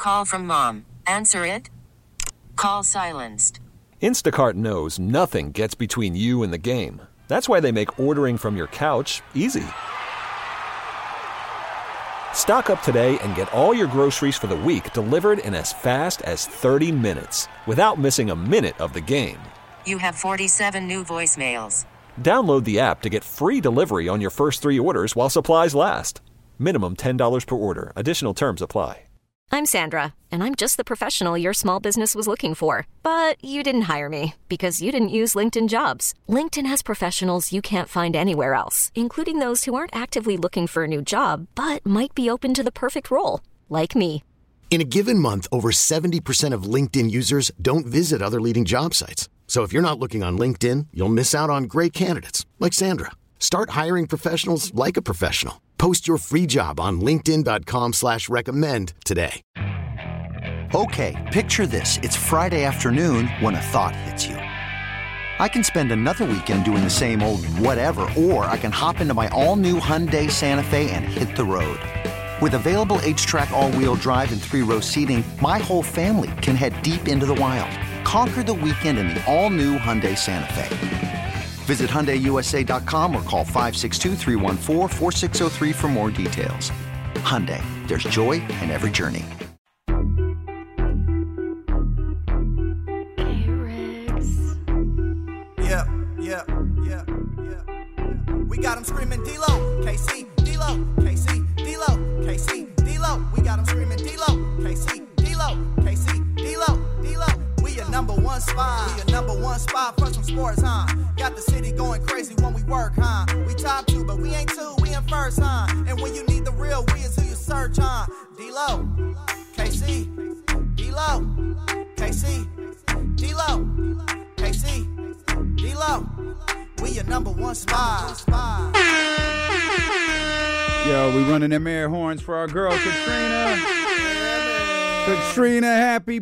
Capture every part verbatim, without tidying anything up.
Call from mom. Answer it. Call silenced. Instacart knows nothing gets between you and the game. That's why they make ordering from your couch easy. Stock up today and get all your groceries for the week delivered in as fast as thirty minutes without missing a minute of the game. You have forty-seven new voicemails. Download the app to get free delivery on your first three orders while supplies last. Minimum ten dollars per order. Additional terms apply. I'm Sandra, and I'm just the professional your small business was looking for. But you didn't hire me because you didn't use LinkedIn Jobs. LinkedIn has professionals you can't find anywhere else, including those who aren't actively looking for a new job, but might be open to the perfect role, like me. In a given month, over seventy percent of LinkedIn users don't visit other leading job sites. So if you're not looking on LinkedIn, you'll miss out on great candidates like Sandra. Start hiring professionals like a professional. Post your free job on linkedin.com slash recommend today. Okay, picture this. It's Friday afternoon when a thought hits you. I can spend another weekend doing the same old whatever, or I can hop into my all-new Hyundai Santa Fe and hit the road. With available H-Track all-wheel drive and three-row seating, my whole family can head deep into the wild. Conquer the weekend in the all-new Hyundai Santa Fe. Visit Hyundai U S A dot com or call five six two, three one four, four six zero three for more details. Hyundai, there's joy in every journey. Hey, Riggs. Yeah, yeah, yeah, yeah. We got them screaming D-Lo, K C, D-Lo, K C, D-Lo, K C, D-Lo. We got them screaming D-Lo, K C, D-Lo, K C, D-Lo, D-Lo. We your number one spot. We your number one spot for some sports, huh? Got the city going crazy when we work, huh? We top two, but we ain't two, we in first, huh? And when you need the real, we is who you search, huh? D-Lo, K C, D-Lo, K C, D-Lo, K C, D-Lo. We your number one spot. Yo, we running them air horns for our girl, Katrina. Katrina, happy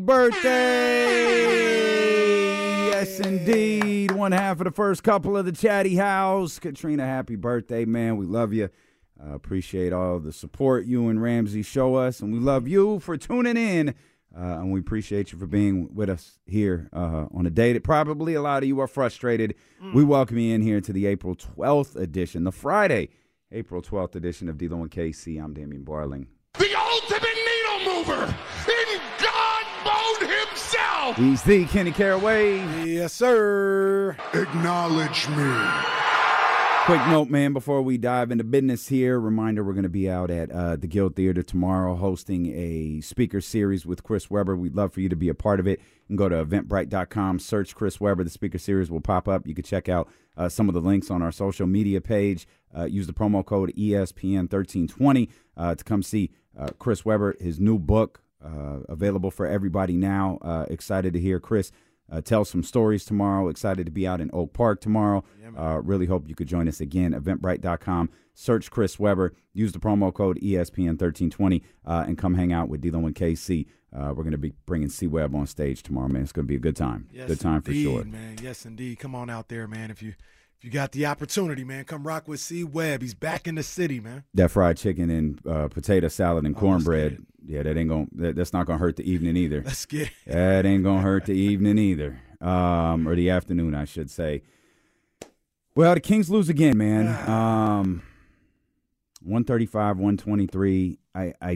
birthday! Yes, indeed. One half of the first couple of the Chatty House. Katrina, happy birthday, man. We love you. Uh, appreciate all the support you and Ramsey show us, and we love you for tuning in. Uh, and we appreciate you for being with us here uh, on a day that probably a lot of you are frustrated. Mm. We welcome you in here to the April twelfth edition, the Friday, April twelfth edition of D-Lo and K C. I'm Damian Barling. The ultimate needle mover in God mode himself. He's the Kenny Caraway. Yes, sir. Acknowledge me. Quick note, man, before we dive into business here, reminder, we're going to be out at uh, the Guild Theater tomorrow hosting a speaker series with Chris Webber. We'd love for you to be a part of it. You can go to eventbrite dot com, search Chris Webber. The speaker series will pop up. You can check out uh, some of the links on our social media page. Uh, use the promo code E S P N thirteen twenty uh, to come see uh, Chris Webber, his new book, uh, available for everybody now. Uh, excited to hear Chris Uh, tell some stories tomorrow. Excited to be out in Oak Park tomorrow. Uh, really hope you could join us again. eventbrite dot com. Search Chris Webber. Use the promo code E S P N thirteen twenty uh, and come hang out with D-Lo and K C. Uh, we're going to be bringing C-Web on stage tomorrow, man. It's going to be a good time. Yes, good time indeed, for sure. Man. Yes, indeed. Come on out there, man. If you if you got the opportunity, man, come rock with C-Web. He's back in the city, man. That fried chicken and uh, potato salad and oh, cornbread. Yeah, that ain't gonna. That, that's not gonna hurt the evening either. Let's get it. That ain't gonna hurt the evening either, um, or the afternoon, I should say. Well, the Kings lose again, man. Um, one thirty-five, one twenty-three. I, I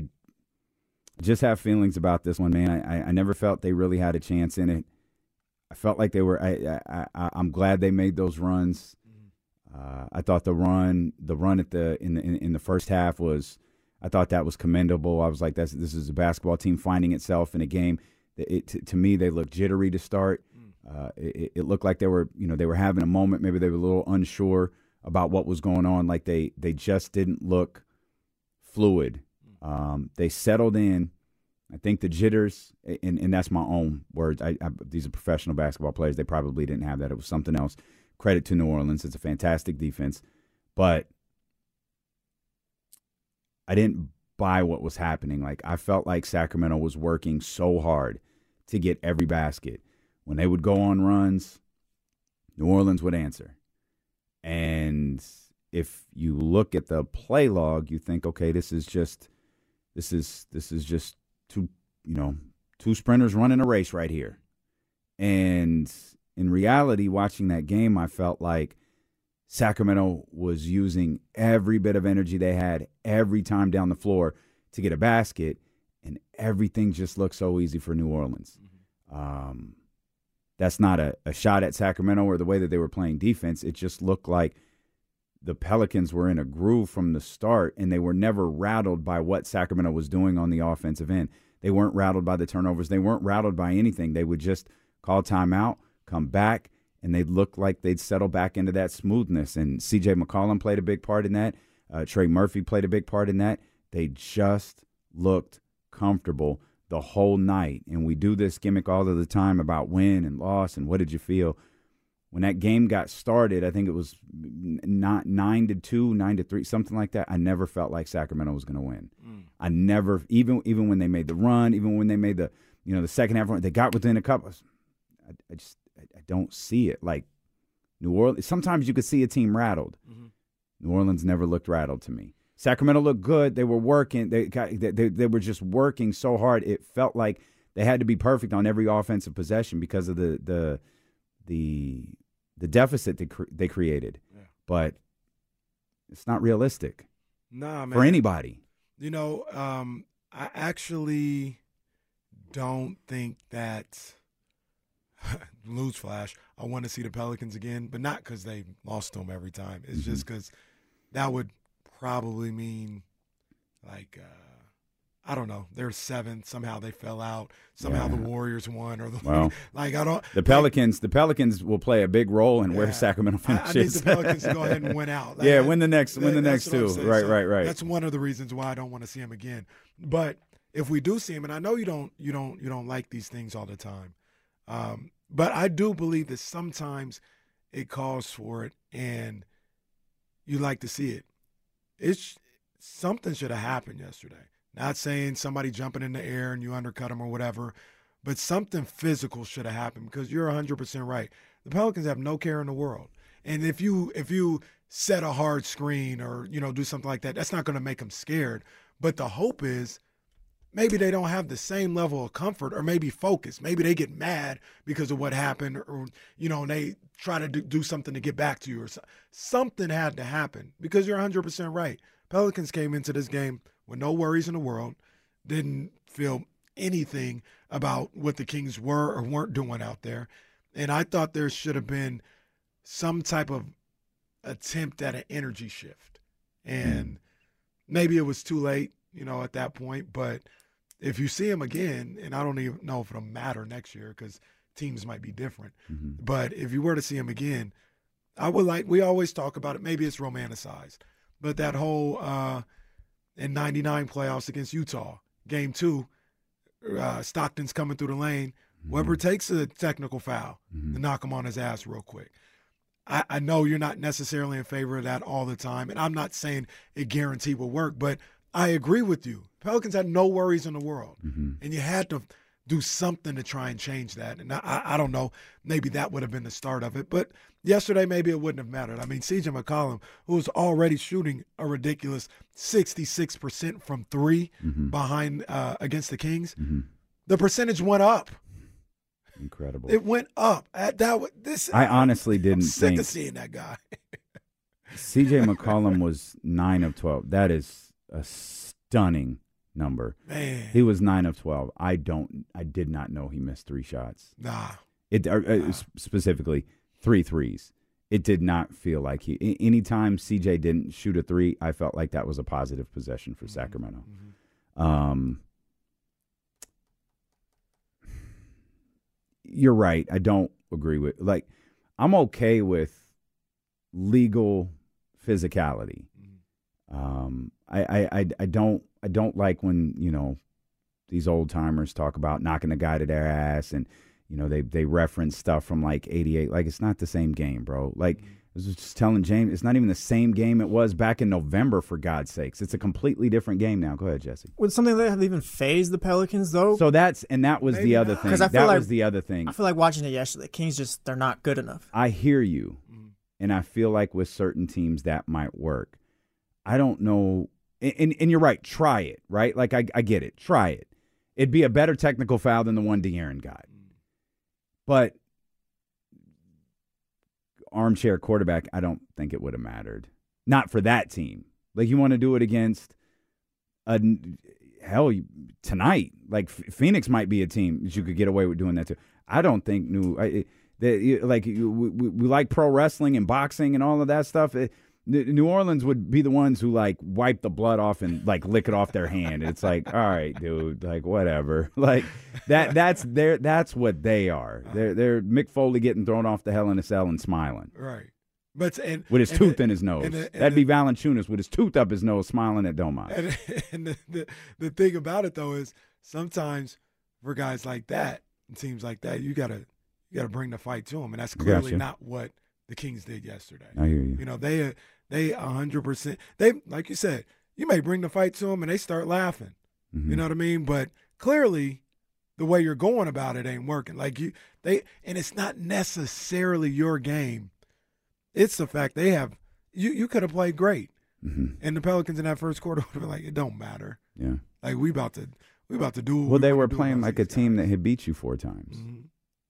just have feelings about this one, man. I, I never felt they really had a chance in it. I felt like they were. I, I, I I'm glad they made those runs. Uh, I thought the run, the run at the in the in, in the first half was. I thought that was commendable. I was like, "That's this is a basketball team finding itself in a game." It, it to, to me, they looked jittery to start. Uh, it, it looked like they were, you know, they were having a moment. Maybe they were a little unsure about what was going on. Like they they just didn't look fluid. Um, they settled in. I think the jitters, and, and that's my own words. I, I, these are professional basketball players. They probably didn't have that. It was something else. Credit to New Orleans. It's a fantastic defense, but I didn't buy what was happening. Like, I felt like Sacramento was working so hard to get every basket. When they would go on runs, New Orleans would answer. And if you look at the play log, you think, okay, this is just, this is, this is just two, you know, two sprinters running a race right here. And in reality, watching that game, I felt like Sacramento was using every bit of energy they had every time down the floor to get a basket, and everything just looked so easy for New Orleans. Mm-hmm. Um, that's not a, a shot at Sacramento or the way that they were playing defense. It just looked like the Pelicans were in a groove from the start, and they were never rattled by what Sacramento was doing on the offensive end. They weren't rattled by the turnovers. They weren't rattled by anything. They would just call timeout, come back, and they'd look like they'd settle back into that smoothness. And C J McCollum played a big part in that. Uh, Trey Murphy played a big part in that. They just looked comfortable the whole night. And we do this gimmick all of the time about win and loss and what did you feel. When that game got started, I think it was not nine to two, nine to three, something like that. I never felt like Sacramento was going to win. Mm. I never, even even when they made the run, even when they made the, you know, the second half run, they got within a couple. I, I just, I don't see it. Like New Orleans, sometimes you could see a team rattled. Mm-hmm. New Orleans never looked rattled to me. Sacramento looked good. They were working. They got, they, they they were just working so hard. It felt like they had to be perfect on every offensive possession because of the the the the deficit they cre- they created. Yeah. But it's not realistic. Nah, man. For anybody. You know, um, I actually don't think that. Newsflash, I want to see the Pelicans again, but not because they lost them every time. It's mm-hmm. just because that would probably mean, like, uh, I don't know, they're seventh. Somehow they fell out. Somehow yeah. the Warriors won, or the well, like. I don't. The Pelicans, like, the Pelicans will play a big role in yeah, where Sacramento finishes. I, I need the Pelicans to go ahead and win out. Like, yeah, win the next, win the next two. Right, so right, right. That's one of the reasons why I don't want to see him again. But if we do see him, and I know you don't, you don't, you don't like these things all the time. Um, but I do believe that sometimes it calls for it, and you like to see it. It's something should have happened yesterday. Not saying somebody jumping in the air and you undercut them or whatever, but something physical should have happened because you're one hundred percent right. The Pelicans have no care in the world, and if you if you set a hard screen or you know do something like that, that's not going to make them scared. But the hope is. Maybe they don't have the same level of comfort or maybe focus. Maybe they get mad because of what happened or, you know, and they try to do, do something to get back to you or so. Something had to happen because you're one hundred percent right. Pelicans came into this game with no worries in the world, didn't feel anything about what the Kings were or weren't doing out there. And I thought there should have been some type of attempt at an energy shift. And maybe it was too late, you know, at that point, but if you see him again, and I don't even know if it'll matter next year because teams might be different, mm-hmm. but if you were to see him again, I would like, we always talk about it, maybe it's romanticized, but that whole uh, in ninety-nine playoffs against Utah, game two, uh, Stockton's coming through the lane, mm-hmm. Weber takes a technical foul mm-hmm. to knock him on his ass real quick. I, I know you're not necessarily in favor of that all the time, and I'm not saying it guaranteed will work, but I agree with you. Pelicans had no worries in the world, mm-hmm. and you had to do something to try and change that. And I, I don't know, maybe that would have been the start of it. But yesterday, maybe it wouldn't have mattered. I mean, C J McCollum, who was already shooting a ridiculous sixty-six percent from three mm-hmm. behind uh, against the Kings, mm-hmm. the percentage went up. Incredible. It went up. At that this I honestly didn't I'm sick think of seeing that guy. C J McCollum was nine of twelve. That is a stunning number. Man, he was nine of twelve. I don't. I did not know he missed three shots. Nah. It uh, nah. specifically three threes. It did not feel like he. Anytime C J didn't shoot a three, I felt like that was a positive possession for mm-hmm. Sacramento. Mm-hmm. Um, you're right. I don't agree with like. I'm okay with legal physicality. Mm-hmm. Um, I, I, I don't I don't like when, you know, these old timers talk about knocking a guy to their ass and, you know, they, they reference stuff from like eighty-eight. Like, it's not the same game, bro. Like, I was just telling James, it's not even the same game it was back in November, for God's sakes. It's a completely different game now. Go ahead, Jesse. Would something that have even phased the Pelicans, though? So that's, and that was Maybe the other not. thing. I feel that like, was the other thing. I feel like watching it yesterday, the Kings just, they're not good enough. I hear you. Mm. And I feel like with certain teams that might work. I don't know. And, and you're right. Try it, right? Like, I, I get it. Try it. It'd be a better technical foul than the one De'Aaron got. But armchair quarterback, I don't think it would have mattered. Not for that team. Like, you want to do it against a hell tonight. Like, Phoenix might be a team that you could get away with doing that too. I don't think new. I, they, like we, we, we like pro wrestling and boxing and all of that stuff. It, New Orleans would be the ones who like wipe the blood off and like lick it off their hand. It's like, all right, dude, like whatever. Like that. That's their. That's what they are. They're they're Mick Foley getting thrown off the Hell in a Cell and smiling. Right. But and, with his and tooth the, in his nose. and the, and That'd the, be Valanciunas with his tooth up his nose, smiling at Domas. And, and the, the the thing about it though is sometimes for guys like that, teams like that, you gotta you gotta bring the fight to them, and that's clearly gotcha. not what the Kings did yesterday. I hear you. You know they they a hundred percent. They like you said, you may bring the fight to them and they start laughing. Mm-hmm. You know what I mean? But clearly, the way you're going about it ain't working. Like you, they and it's not necessarily your game. It's the fact they have you. You could have played great, mm-hmm. and the Pelicans in that first quarter would have been like, it don't matter. Yeah, like we about to we about to do. What well, we they were do playing like a guys. team that had beat you four times, Mm-hmm.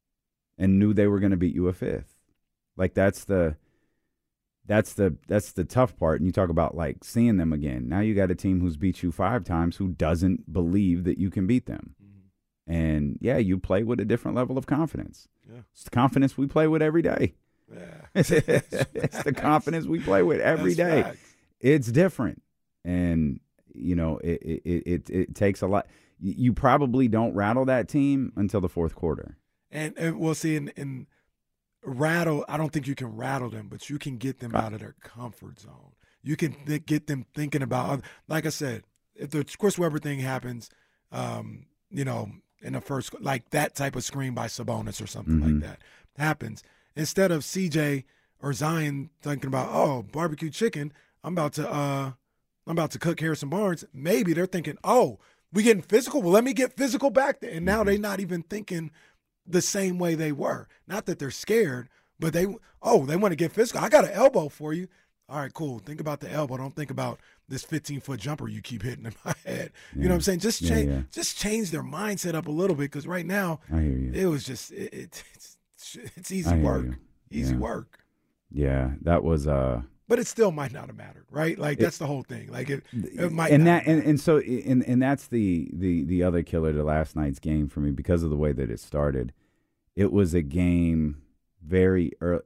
and knew they were going to beat you a fifth. Like that's the that's the that's the tough part. And you talk about like seeing them again. Now you got a team who's beat you five times who doesn't believe that you can beat them. Mm-hmm. And yeah, you play with a different level of confidence. Yeah. It's the confidence we play with every day. Yeah. It's the confidence we play with every That's day. facts. It's different. And, you know, it, it, it, it takes a lot. You probably don't rattle that team until the fourth quarter. And, and we'll see in, in rattle, I don't think you can rattle them, but you can get them out of their comfort zone. You can th- get them thinking about, like I said, if the Chris Webber thing happens, um, you know, in the first, like that type of screen by Sabonis or something Mm-hmm. like that happens. Instead of C J or Zion thinking about, oh, barbecue chicken, I'm about to, uh, I'm about to cook Harrison Barnes. Maybe they're thinking, oh, we getting physical. Well, let me get physical back there. And now they're not even thinking the same way they were. Not that they're scared, but they, oh, they want to get physical. I got an elbow for you. All right, cool. Think about the elbow. Don't think about this fifteen-foot jumper you keep hitting in my head. You Yeah. know what I'm saying? Just Yeah, change, yeah. just change their mindset up a little bit because right now I hear you. it was just it, it, it's it's easy I hear work, you. easy Yeah. work. Yeah, that was uh But it still might not have mattered, right? Like It- that's the whole thing. Like it, it might and not that and, and so and, and that's the, the the other killer to last night's game for me because of the way that it started. It was a game very early.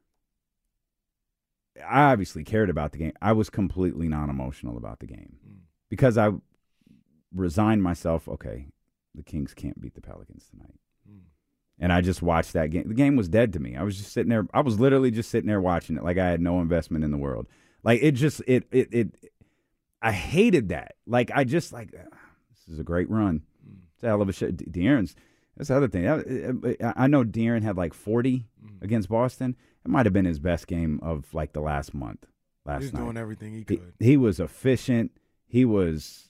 I obviously cared about the game. I was completely non-emotional about the game Mm. because I resigned myself. Okay, the Kings can't beat the Pelicans tonight, Mm. and I just watched that game. The game was dead to me. I was just sitting there. I was literally just sitting there watching it like I had no investment in the world. Like it just it it it. I hated that. Like I just like ah, this is a great run. Mm. It's a hell of a shit. De- De'Aaron's. That's the other thing. I, I know De'Aaron had like forty Mm. against Boston. It might have been his best game of like the last month. Last He was night, doing everything he he, could. he was efficient. He was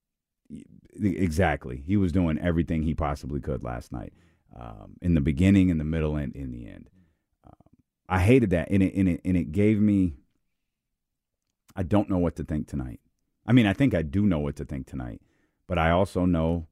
exactly. He was doing everything he possibly could last night. Um, in the beginning, in the middle, and in the end. Um, I hated that, and it, and it and it gave me. I don't know what to think tonight. I mean, I think I do know what to think tonight, but I also know.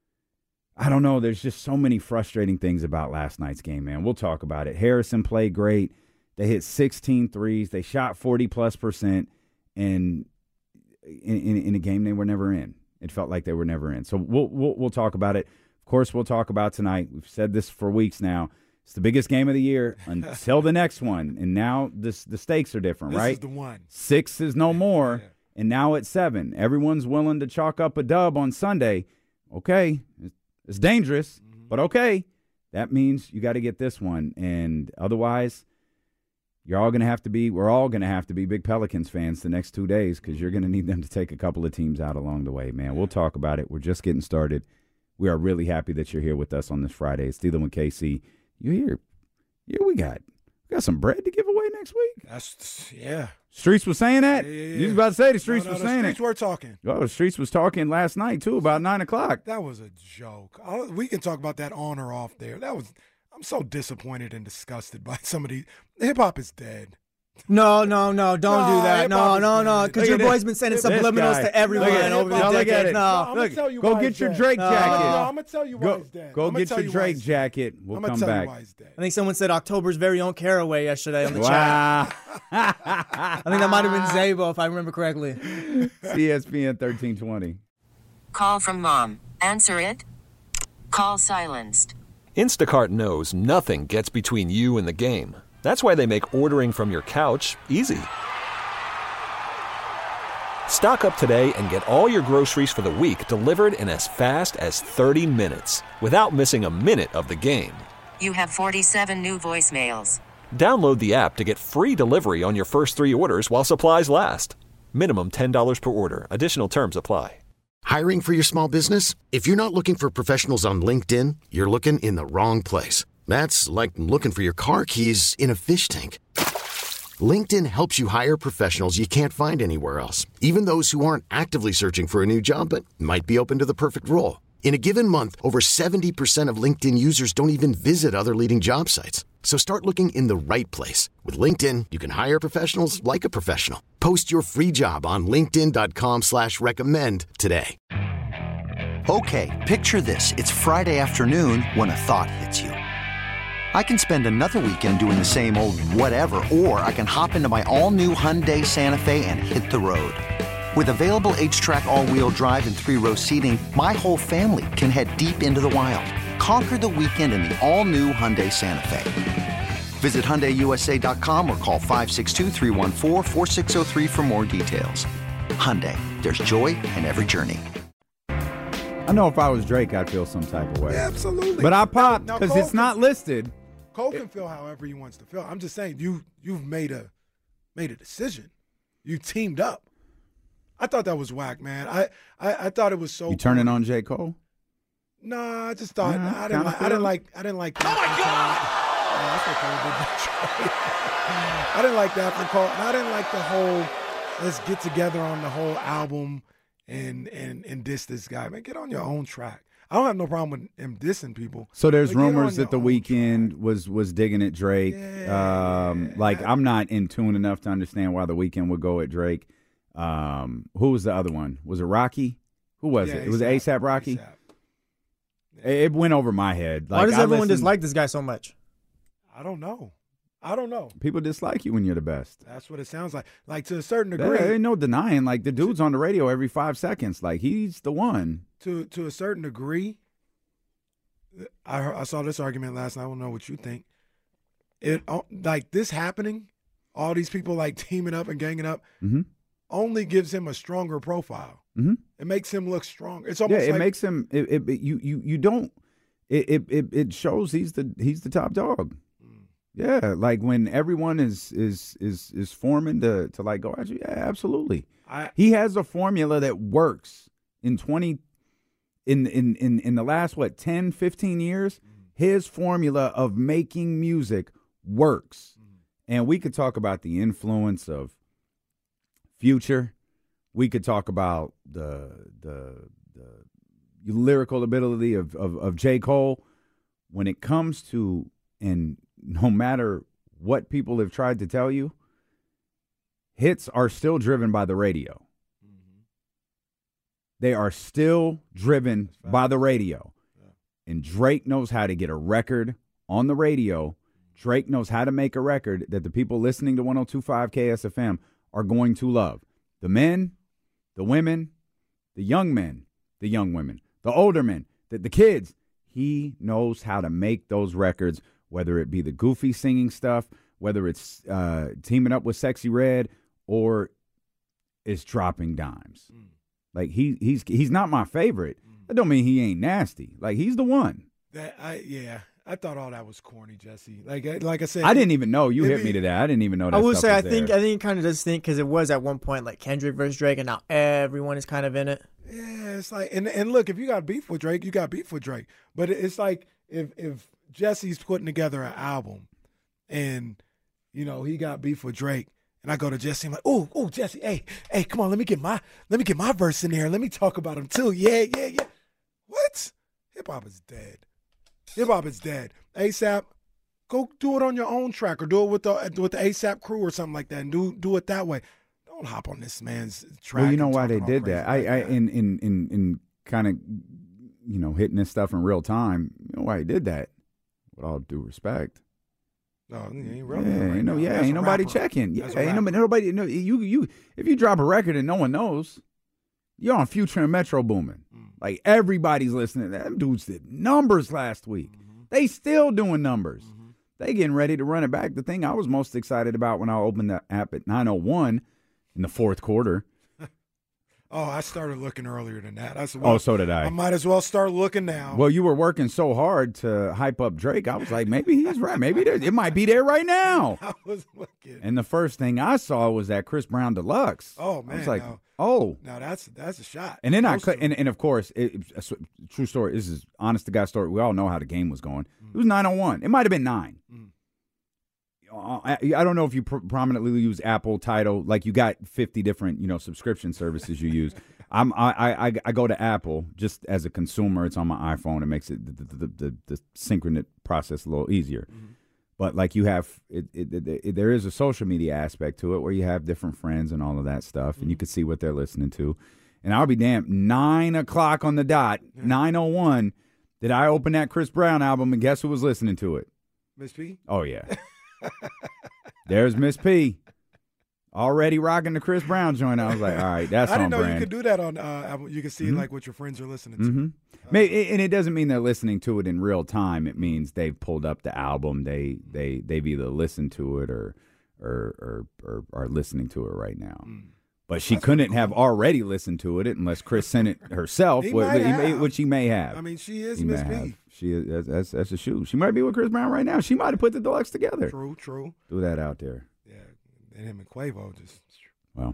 I don't know. There's just so many frustrating things about last night's game, man. We'll talk about it. Harrison played great. They hit sixteen threes. They shot forty plus percent, and in, in, in a game they were never in. It felt like they were never in. So we'll, we'll we'll talk about it. Of course, we'll talk about tonight. We've said this for weeks now. It's the biggest game of the year until the next one, and now this the stakes are different, This right? is the one. Six is no more, Yeah. and now it's seven. Everyone's willing to chalk up a dub on Sunday. Okay, it's dangerous, Mm-hmm. but okay. That means you got to get this one, and otherwise, you're all going to have to be. We're all going to have to be big Pelicans fans the next two days because you're going to need them to take a couple of teams out along the way, man. We'll talk about it. We're just getting started. We are really happy that you're here with us on this Friday. It's Dealing with K C. You here? Yeah, we got we got some bread to give away next week. That's yeah. Streets was saying that. Yeah, yeah, You was yeah. about to say the Streets no, no, was the saying streets it. were talking. Oh, the Streets was talking last night too about nine o'clock. That was a joke. I, we can talk about that on or off there. That was. I'm so disappointed and disgusted by some of these. Hip hop is dead. No, no, no, don't No, do that. hip No, hop is no, no, dead. because Look your at boy's this- been sending this subliminals guy. to everyone Look at it. over the No, look at decades. it. No. I'm gonna Look, tell you go why get it's your dead. Drake No. jacket. No, I'm gonna tell you why Go, it's dead. go I'ma get tell your you why Drake it's dead. jacket. We'll I'm gonna come tell back. you why it's dead. I think someone said October's very own Caraway yesterday on the chat. Wow. I think that might have been Zabo, if I remember correctly. C S P N thirteen twenty. Call from mom. Answer it. Call silenced. Instacart knows nothing gets between you and the game. That's why they make ordering from your couch easy. Stock up today and get all your groceries for the week delivered in as fast as thirty minutes without missing a minute of the game. You have forty-seven new voicemails. Download the app to get free delivery on your first three orders while supplies last. Minimum ten dollars per order. Additional terms apply. Hiring for your small business? If you're not looking for professionals on LinkedIn, you're looking in the wrong place. That's like looking for your car keys in a fish tank. LinkedIn helps you hire professionals you can't find anywhere else, even those who aren't actively searching for a new job but might be open to the perfect role. In a given month, over seventy percent of LinkedIn users don't even visit other leading job sites. So start looking in the right place. With LinkedIn, you can hire professionals like a professional. Post your free job on linkedin.com slash recommend today. Okay, picture this. It's Friday afternoon when a thought hits you. I can spend another weekend doing the same old whatever, or I can hop into my all-new Hyundai Santa Fe and hit the road. With available H-Track all-wheel drive and three-row seating, my whole family can head deep into the wild. Conquer the weekend in the all-new Hyundai Santa Fe. Visit Hyundai U S A dot com or call five six two, three one four, four six zero three for more details. Hyundai, there's joy in every journey. I know if I was Drake, I'd feel some type of way. Yeah, absolutely. But I popped Now- now because Cole it's can- not listed. Cole can feel however he wants to feel. I'm just saying you you've made a made a decision. You teamed up. I thought that was whack, man. I I, I thought it was so. You turning corny. on J. Cole? Nah, I just thought Yeah, I didn't kinda like I feel didn't it. like I didn't like. Oh my god! Yeah, that's what Cole did. I didn't like that from Cole. And I didn't like the whole let's get together on the whole album and and and diss this guy. Man, get on your own track. I don't have no problem with him dissing people. So there's but get on rumors your that The own Weeknd track. was was digging at Drake. Yeah. Um, like I'm not in tune enough to understand why The Weeknd would go at Drake. Um, who was the other one? Was it Rocky? Who was Yeah, it? It was ASAP Rocky. A$AP. It, it went over my head. Like, Why does I everyone listened- dislike this guy so much? I don't know. I don't know. People dislike you when you're the best. That's what it sounds like. Like to a certain There degree. ain't no denying. Like the dude's on the radio every five seconds. Like he's the one. To to a certain degree. I heard, I saw this argument last night. I don't know what you think. It uh, like this happening, all these people like teaming up and ganging up, Mm-hmm. only gives him a stronger profile. Mm-hmm. It makes him look stronger. It's Yeah, almost it like makes him. It, it, it- you you you don't. It, it it it shows he's the he's the top dog. Yeah, like when everyone is is is is forming to to like go at you. Yeah, absolutely. I, He has a formula that works in twenty in in in in the last what ten, fifteen years. His formula of making music works. And we could talk about the influence of Future. We could talk about the the the lyrical ability of of, of J. Cole. When it comes to, and no matter what people have tried to tell you, hits are still driven by the radio. They are still driven by the radio. And Drake knows how to get a record on the radio. Drake knows how to make a record that the people listening to one oh two point five K S F M are going to love. The men, the women, the young men, the young women, the older men, the, the kids. He knows how to make those records, whether it be the goofy singing stuff, whether it's uh, teaming up with Sexy Red, or it's dropping dimes. Mm. Like he he's he's not my favorite. That don't mean he ain't nasty. Like he's the one. that I yeah. I thought all that was corny, Jesse. Like I- like I said, I didn't even know you it hit be- me to that. I didn't even know that. I will stuff say, I was think there. I think it kind of does think because it was at one point like Kendrick versus Drake, and now everyone is kind of in it. Yeah, it's like, and and look, if you got beef with Drake, you got beef with Drake. But it's like if if Jesse's putting together an album, and you know he got beef with Drake, and I go to Jesse, I'm like, oh, oh, Jesse, hey, hey, come on, let me get my let me get my verse in there. Let me talk about him too. Yeah, yeah, yeah. What? Hip hop is dead. Hip hop is dead. ASAP, go do it on your own track or do it with the with the ASAP crew or something like that, and do do it that way. Don't hop on this man's track. Well, you know and why talk they all did crazy that. I, like I that. in in in in kind of you know hitting this stuff in real time. You know why he did that? With all due respect. No, he ain't Yeah, relevant right ain't no, now. yeah, That's ain't a nobody rapper. checking. Yeah, That's a ain't rapper. nobody, nobody. No, you you. If you drop a record and no one knows, you're on Future and Metro Boomin. Mm. Like everybody's listening. Them dudes did numbers last week. Mm-hmm. They still doing numbers. Mm-hmm. They getting ready to run it back. The thing I was most excited about when I opened the app at nine oh one in the fourth quarter. Oh, I started looking earlier than that. I said, Oh, well, so did I. I might as well start looking now. Well, you were working so hard to hype up Drake. I was like, maybe he's right. Maybe there, it might be there right now. I was looking. And the first thing I saw was that Chris Brown Deluxe. Oh I man, was like, no. oh. Now that's that's a shot. And then I Those click, two. and, and of course, it, it's a true story. This is honest to God story. We all know how the game was going. It was nine oh one. It might have been nine. Mm. I, I don't know if you pr- prominently use Apple, Tidal, like you got fifty different, you know, subscription services you use. I'm I, I I go to Apple just as a consumer. It's on my iPhone. It makes it the the, the, the synchronous process a little easier. Mm-hmm. But like you have, it, it, it, it, there is a social media aspect to it where you have different friends and all of that stuff, mm-hmm. and you can see what they're listening to. And I'll be damned, nine o'clock on the dot, yeah. nine oh one, did I open that Chris Brown album and guess who was listening to it? Miss P? Oh, yeah. There's Miss P. Already rocking the Chris Brown joint. I was like, all right, that's I didn't on know brand. you could do that on uh, Apple. You can see Mm-hmm. like what your friends are listening to. Mm-hmm. Uh, Maybe, and it doesn't mean they're listening to it in real time. It means they've pulled up the album. They they they've either listened to it or or or, or are listening to it right now. Mm. But she couldn't have already listened to it unless Chris sent it herself, He wh- might wh- he may- have. which he may have. I mean, she is He Miss may P. have. She is, that's, that's that's a shoe. She might be with Chris Brown right now. She might have put the deluxe together. True, true. Do that out there. Yeah, and him and Quavo just. Well,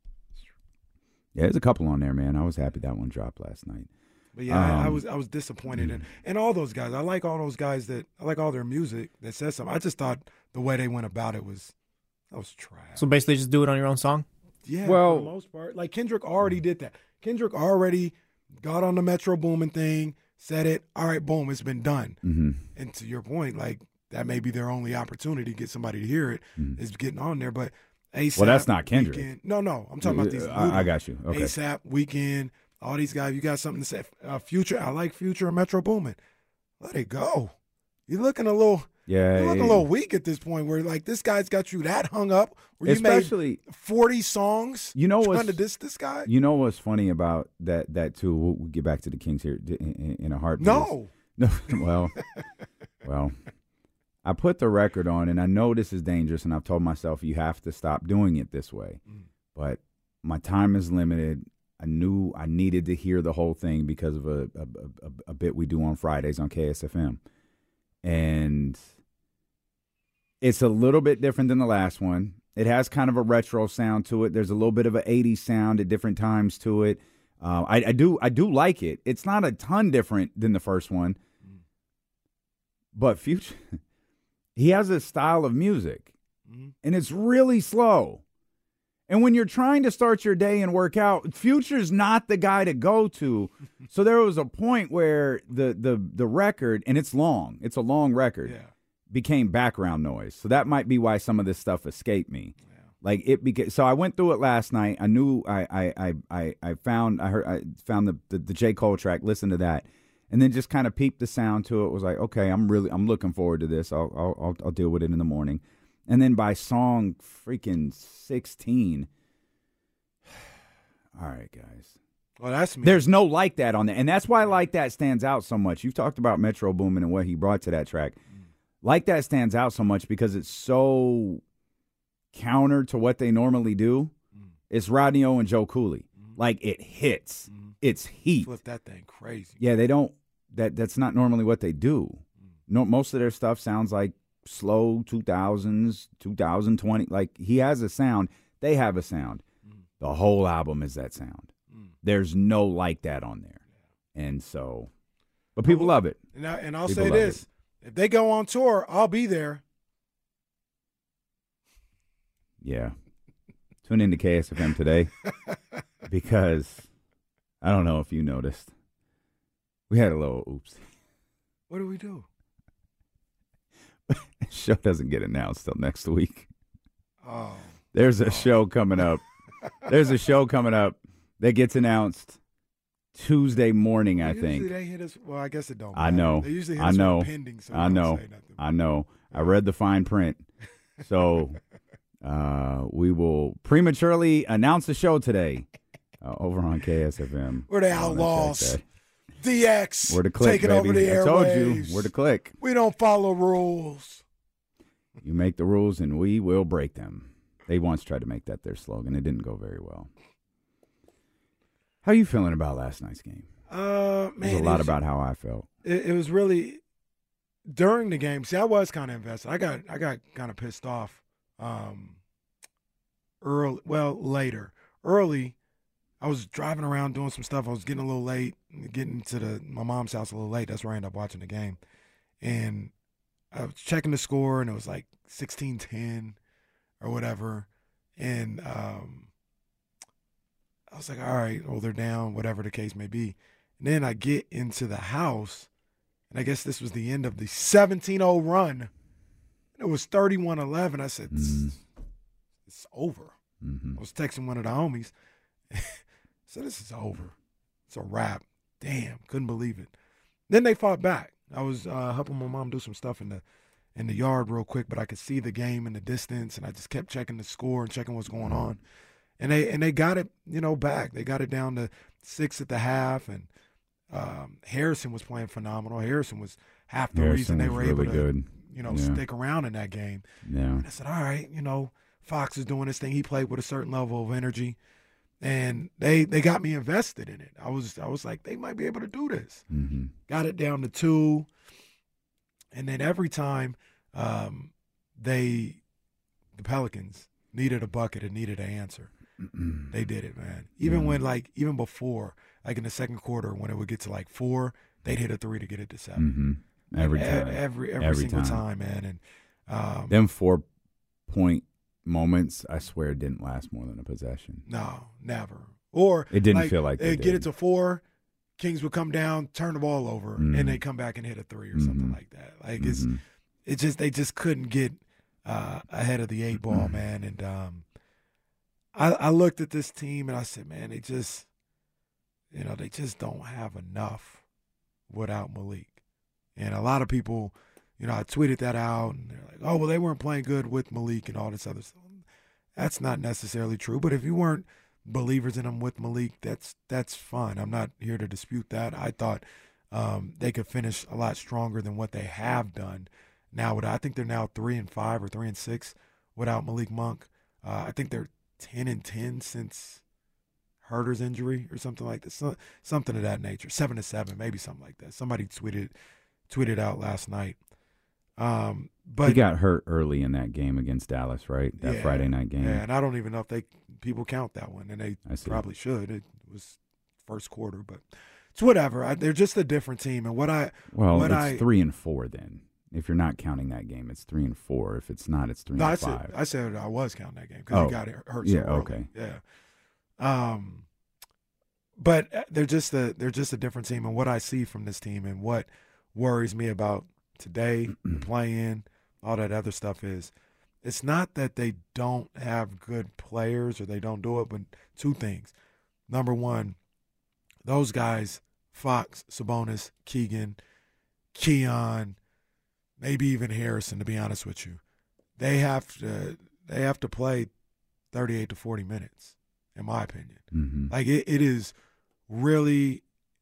yeah, there's a couple on there, man. I was happy that one dropped last night. But yeah, I, I Um, was I was disappointed, and and all those guys. I like all those guys that I like all their music that says something. I just thought the way they went about it was that was trash. So basically, just do it on your own song. Yeah, Well- for the most part, like Kendrick already did that. Kendrick already got on the Metro Boomin thing, said it. All right, boom, it's been done. Mm-hmm. And to your point, like that may be their only opportunity to get somebody to hear it Mhm. is getting on there. But ASAP, Well, that's not Kendrick. Weeknd, no, no, I'm talking about these. I, I got you. Okay. ASAP, Weekend, all these guys. You got something to say? Uh, Future, I like Future and Metro Boomin. Let it go. You're looking a little. Yeah. You're looking it- a little weak at this point. Where like this guy's got you that hung up. Where you Especially, made forty songs. you know trying what's to diss this guy. you know what's funny about that that too. We'll, we'll get back to the Kings here in, in, in a heartbeat. No. No, well, well, I put the record on, and I know this is dangerous, and I've told myself you have to stop doing it this way. Mm. But my time is limited. I knew I needed to hear the whole thing because of a a, a, a bit we do on Fridays on K S F M, and it's a little bit different than the last one. It has kind of a retro sound to it. There's a little bit of an eighties sound at different times to it. Uh, I, I do I do like it. It's not a ton different than the first one. But Future, he has a style of music, Mhm. and it's really slow. And when you're trying to start your day and work out, Future's not the guy to go to. So there was a point where the the the record, and it's long, it's a long record, Yeah. became background noise. So that might be why some of this stuff escaped me. Like it beca- so I went through it last night. I knew I I I I, I found I heard I found the, the the J. Cole track, listened to that, and then just kind of peeped the sound to it. Was like, okay, I'm really I'm looking forward to this. I'll I'll I'll, I'll deal with it in the morning. And then by song freaking sixteen, all right, guys. Well, that's me. There's no like that on there, and that's why like that stands out so much. You've talked about Metro Boomin and what he brought to that track. Like that stands out so much because it's so counter to what they normally do. Mm. It's Rodney O and Joe Cooley. Mm. Like it hits. Mm. It's heat. Flip that thing crazy. Yeah, they don't. That that's not normally what they do. No, most of their stuff sounds like slow two thousands, two thousand twenty. Like he has a sound. They have a sound. Mm. The whole album is that sound. Mm. There's no like that on there, and so, but people love it. And, I, and I'll People say love this: if they go on tour, I'll be there. Yeah. Tune into K S F M today because I don't know if you noticed. We had a little oops. What do we do? show doesn't get announced till next week. Oh, There's a oh. show coming up. There's a show coming up that gets announced Tuesday morning, I Usually think. they hit us. Well, I guess it don't. I matter. know. They usually hit I us know. with pending, so we I don't know. say nothing. I know. I read the fine print. So uh, we will prematurely announce the show today uh, over on K S F M. We're the Oh, Outlaws. that's right, D X. We're the click, taking baby. over the airwaves. I told you, we're the click. We don't follow rules. You make the rules and we will break them. They once tried to make that their slogan. It didn't go very well. How are you feeling about last night's game? Uh, man, There's a it lot was- about how I felt. It, it was really during the game. See, I was kind of invested. I got I got kind of pissed off. Um, early, well, later, early, I was driving around doing some stuff. I was getting a little late, getting to the my mom's house a little late. That's where I ended up watching the game, and I was checking the score, and it was like sixteen ten or whatever, and um, I was like, all right, well, they're down, whatever the case may be. And then I get into the house, and I guess this was the end of the seventeen oh run. It was thirty-one eleven. I said, Mm. it's over. Mm-hmm. I was texting one of the homies. I said, this is over. It's a wrap. Damn, couldn't believe it. Then they fought back. I was uh, helping my mom do some stuff in the in the yard real quick, but I could see the game in the distance, and I just kept checking the score and checking what's going on. And they and they got it, you know, back. They got it down to six at the half, and um, Harrison was playing phenomenal. Harrison was half the Harrison reason they was were really able to, good. you know, Yeah. stick around in that game. Yeah. And I said, all right, you know, Fox is doing this thing. He played with a certain level of energy, and they they got me invested in it. I was I was like, they might be able to do this. Mm-hmm. Got it down to two, and then every time um, they, the Pelicans, needed a bucket and needed an answer, they did it, man. Even Mm-hmm. when like even before, like in the second quarter, when it would get to like four, they'd hit a three to get it to seven. Mm-hmm. Every E- time. every every, Every single time. time, man. And um, Them four point moments, I swear, didn't last more than a possession. no, never. Or It didn't feel like they they'd get did. it to four, Kings would come down, turn the ball over, Mhm. and they come back and hit a three or something Mhm. like that. Like it's Mhm. it just they just couldn't get uh, ahead of the eight ball, Mm-hmm. man. And um, I, I looked at this team and I said, man, they just, you know, they just don't have enough without Malik. And a lot of people, you know, I tweeted that out, and they're like, oh, well, they weren't playing good with Malik and all this other stuff. That's not necessarily true. But if you weren't believers in him with Malik, that's that's fine. I'm not here to dispute that. I thought um, they could finish a lot stronger than what they have done. Now, with I think they're now three and five or three and six without Malik Monk. Uh, I think they're ten and ten since Herter's injury or something like this, so, something of that nature. Seven to seven, maybe something like that. Somebody tweeted tweeted out last night. Um, but he got hurt early in that game against Dallas, right? That yeah, Friday night game. Yeah, and I don't even know if they people count that one, and they I see. probably should. It was first quarter, but it's whatever. I, they're just a different team, and what I Well, what it's I, three and four then. If you're not counting that game, it's three and four. If it's not, it's three No, and I five. said I said I was counting that game because Oh. he got hurt. Yeah, So early. okay. Yeah. Um, but they're just a they're just a different team, and what I see from this team, and what worries me about today, the play-in, all that other stuff is, it's not that they don't have good players or they don't do it, but two things. Number one, those guys, Fox, Sabonis, Keegan, Keon, maybe even Harrison, to be honest with you, they have to they have to play thirty-eight to forty minutes, in my opinion. Mm-hmm. Like it, it is really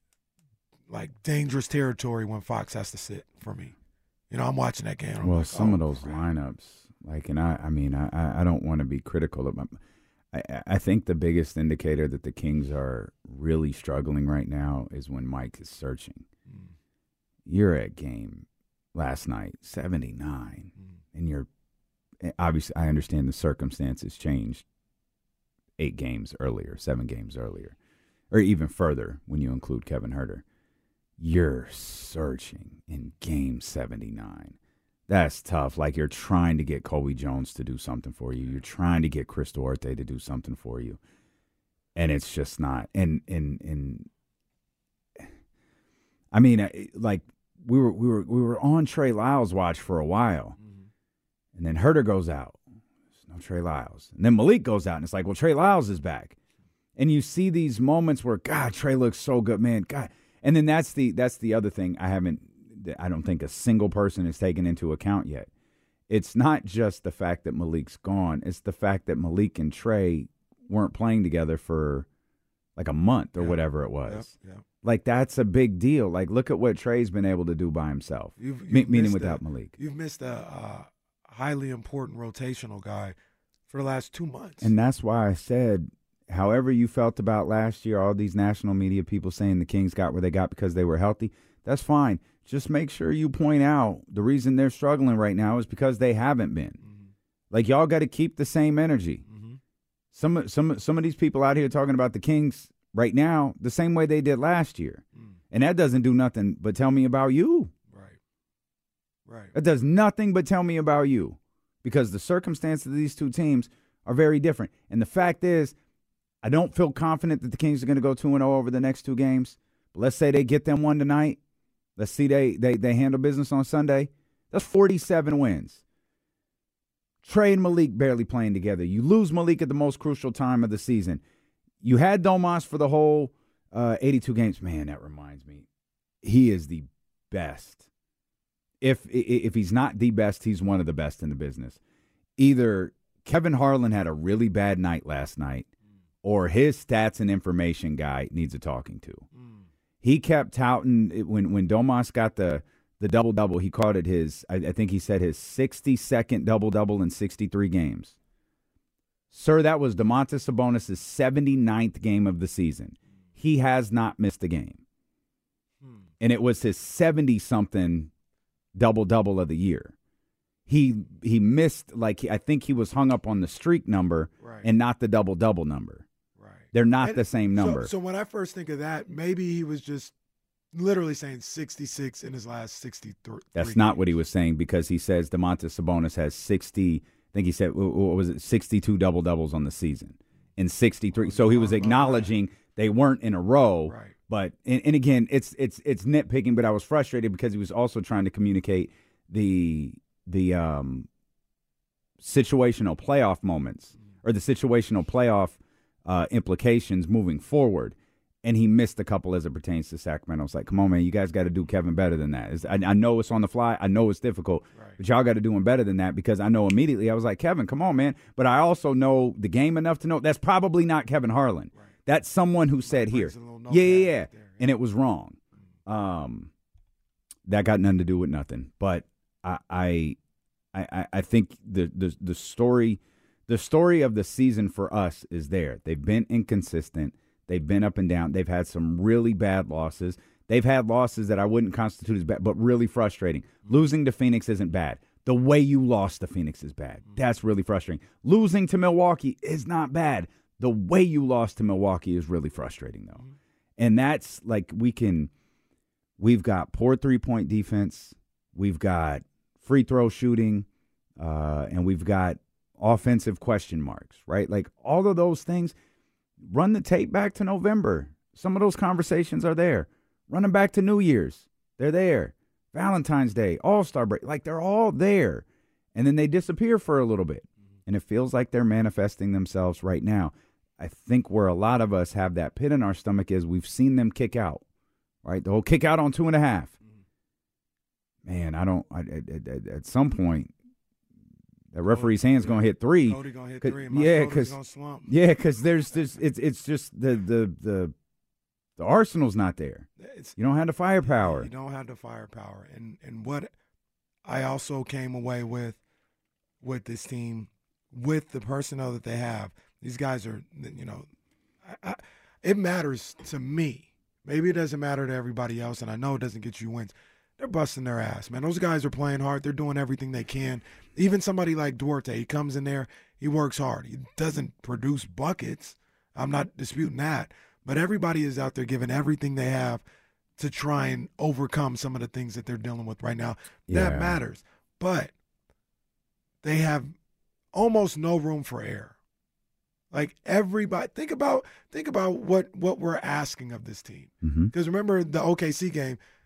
like dangerous territory when Fox has to sit for me. You know, I'm watching that game. I'm Well, like, some oh, of those crap. lineups, like, and I, I mean, I- I, I don't want to be critical of them. I, I think the biggest indicator that the Kings are really struggling right now is when Mike is searching. Mm. You're at game last night, seventy-nine, Mm. and you're obviously, I understand the circumstances changed eight games earlier, seven games earlier, or even further when you include Kevin Herter. You're searching in game seventy-nine. That's tough. Like, you're trying to get Colby Jones to do something for you. You're trying to get Chris Duarte to do something for you. And it's just not. And, and, and I mean, like, we were we were we were on Trey Lyles' watch for a while, mm-hmm. and then Herter goes out. There's no Trey Lyles, and then Malik goes out, and it's like, well, Trey Lyles is back, and you see these moments where God, Trey looks so good, man, God, and then that's the that's the other thing I haven't, I don't think a single person has taken into account yet. It's not just the fact that Malik's gone; it's the fact that Malik and Trey weren't playing together for like a month or yeah. whatever it was. Yeah. Yeah. Like, that's a big deal. Like, look at what Trey's been able to do by himself, you've, you've Me- meaning without a, Malik. You've missed a uh, highly important rotational guy for the last two months. And that's why I said, however you felt about last year, all these national media people saying the Kings got where they got because they were healthy, that's fine. Just make sure you point out the reason they're struggling right now is because they haven't been. Mm-hmm. Like, y'all got to keep the same energy. Mm-hmm. Some, some, some of these people out here talking about the Kings right now the same way they did last year. Mm. And that doesn't do nothing but tell me about you. Right. Right. It does nothing but tell me about you because the circumstances of these two teams are very different. And the fact is, I don't feel confident that the Kings are going to go two and oh over the next two games. But let's say they get them one tonight. Let's see they, they, they handle business on Sunday. That's forty-seven wins. Trey and Malik barely playing together. You lose Malik at the most crucial time of the season. You had Domas for the whole uh, eighty-two games. Man, that reminds me. He is the best. If if he's not the best, he's one of the best in the business. Either Kevin Harlan had a really bad night last night, or his stats and information guy needs a talking to. Mm. He kept touting when when Domas got the the double double. He called it his. I, I think he said his sixty-second double double in sixty-three games. Sir, that was Domantas Sabonis' seventy-ninth game of the season. He has not missed a game. Hmm. And it was his seventy-something double-double of the year. He he missed, like, I think he was hung up on the streak number right. and not the double-double number. Right. They're not and the same number. So, so when I first think of that, maybe he was just literally saying sixty-six in his last sixty-three. That's games. not what he was saying because he says Domantas Sabonis has sixty – I think he said, what was it, sixty-two double-doubles on the season in sixty-three. So he was acknowledging they weren't in a row. Right. But, and, and again, it's it's it's nitpicking, but I was frustrated because he was also trying to communicate the the um, situational playoff moments or the situational playoff uh, implications moving forward. And he missed a couple as it pertains to Sacramento. It's like, come on, man, you guys got to do Kevin better than that. It's, I, I know it's on the fly. I know it's difficult. Right. But y'all got to do him better than that because I know immediately I was like, Kevin, come on, man. But I also know the game enough to know that's probably not Kevin Harlan. Right. That's someone who said here. Yeah, yeah, yeah. Right there, yeah. And it was wrong. Um, that got nothing to do with nothing. But I I I, I think the, the the story the story of the season for us is there. They've been inconsistent. They've been up and down. They've had some really bad losses. They've had losses that I wouldn't constitute as bad, but really frustrating. Mm-hmm. Losing to Phoenix isn't bad. The way you lost to Phoenix is bad. Mm-hmm. That's really frustrating. Losing to Milwaukee is not bad. The way you lost to Milwaukee is really frustrating, though. Mm-hmm. And that's like we can – we've got poor three-point defense. We've got free throw shooting, uh, and we've got offensive question marks, right? Like all of those things – run the tape back to November. Some of those conversations are there. Run them back to New Year's. They're there. Valentine's Day, All-Star break. Like, they're all there. And then they disappear for a little bit. And it feels like they're manifesting themselves right now. I think where a lot of us have that pit in our stomach is we've seen them kick out, right? The whole kick out on two and a half. Man, I don't I, – at, at some point, the referee's hand's gonna hit three. Cody gonna hit three. My yeah, because yeah, because there's this. It's it's just the the the the arsenal's not there. It's, you don't have the firepower. You don't have the firepower, and and what I also came away with with this team, with the personnel that they have. These guys are, you know, I, I, it matters to me. Maybe it doesn't matter to everybody else, and I know it doesn't get you wins. They're busting their ass, man. Those guys are playing hard. They're doing everything they can. Even somebody like Duarte, he comes in there, he works hard. He doesn't produce buckets. I'm not disputing that. But everybody is out there giving everything they have to try and overcome some of the things that they're dealing with right now. Yeah. That matters. But they have almost no room for error. Like everybody, think about think about what, what we're asking of this team. Because mm-hmm. remember the O K C game,